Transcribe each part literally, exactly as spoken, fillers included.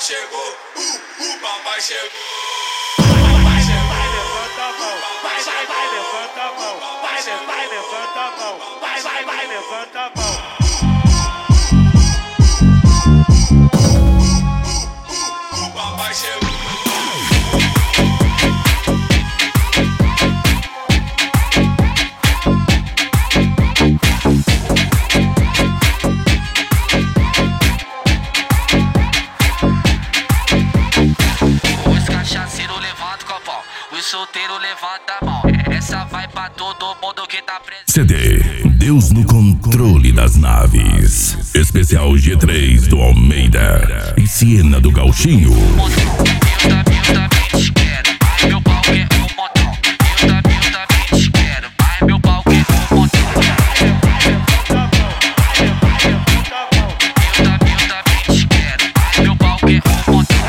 chegou, uh, o papai chegou. Vai, vai, levanta a mão. Vai, vai, vai, levanta a mão. Vai, vai, levanta a mão. Vai, vai, vai, levanta a mão. O papai chegou. Os solteiros levanta a mão. Essa vai pra todo mundo que tá presente. C D Deus no controle das naves. Especial G três do Almeida e Siena do Gauchinho. Meu pau é um montão. Humildamente quero, mas meu pau é um montão. Humildamente quero, mas meu pau é um montão.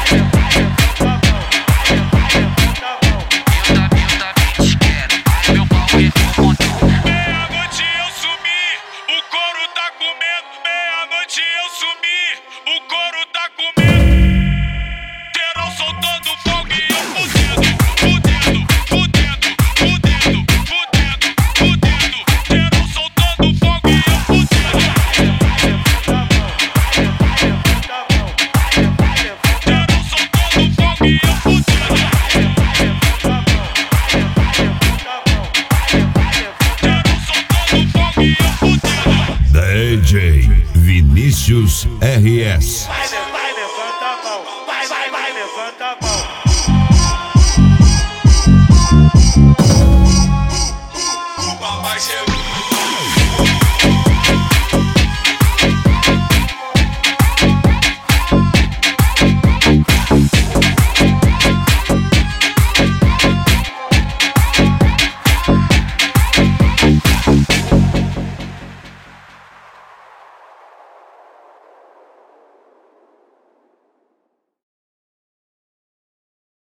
Meia-noite eu sumi, o couro tá comendo. Meia-noite eu sumi, o couro tá comendo. Terão soltando fogo e eu fudendo, fudendo, fudendo, fudendo, fudendo, fudendo. Terão soltando fogo e eu fudendo. Terão soltando fogo e eu fudendo. D J Vinícius R S. Vai, vai, levanta a mão. Vai, vai, vai, levanta a mão.